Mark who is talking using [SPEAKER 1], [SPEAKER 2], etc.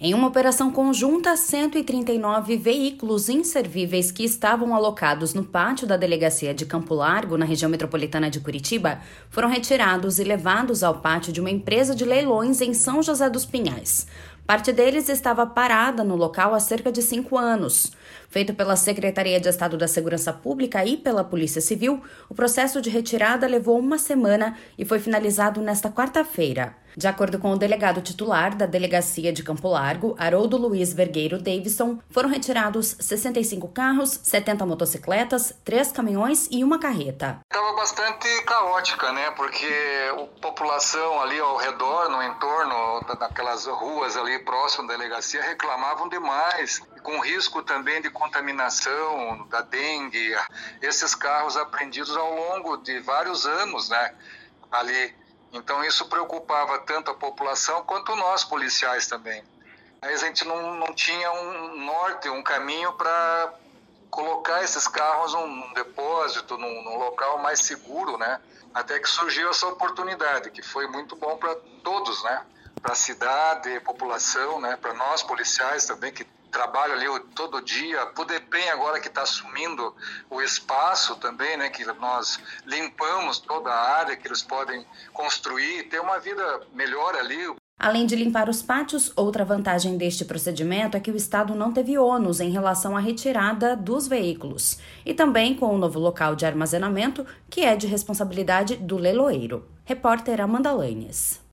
[SPEAKER 1] Em uma operação conjunta, 139 veículos inservíveis que estavam alocados no pátio da delegacia de Campo Largo, na região metropolitana de Curitiba, foram retirados e levados ao pátio de uma empresa de leilões em São José dos Pinhais. Parte deles estava parada no local há cerca de 5 anos. Feito pela Secretaria de Estado da Segurança Pública e pela Polícia Civil, o processo de retirada levou uma semana e foi finalizado nesta quarta-feira. De acordo com o delegado titular da Delegacia de Campo Largo, Haroldo Luiz Vergueiro Davidson, foram retirados 65 carros, 70 motocicletas, 3 caminhões e uma carreta.
[SPEAKER 2] Estava bastante caótica, né? Porque a população ali ao redor, no entorno daquelas ruas ali próximo da delegacia, reclamavam demais, com risco também de contaminação, da dengue. Esses carros apreendidos ao longo de vários anos, né? Ali. Então isso preocupava tanto a população quanto nós policiais também. Mas a gente não tinha um norte, um caminho para colocar esses carros num depósito, num local mais seguro, né? Até que surgiu essa oportunidade, que foi muito bom para todos, né? Para a cidade, população, né? Para nós policiais também, que trabalho ali todo dia, o DEPEN agora que está assumindo o espaço também, né, que nós limpamos toda a área que eles podem construir, ter uma vida melhor ali.
[SPEAKER 1] Além de limpar os pátios, outra vantagem deste procedimento é que o Estado não teve ônus em relação à retirada dos veículos, e também com o novo local de armazenamento, que é de responsabilidade do leiloeiro. Repórter Amanda Lanes.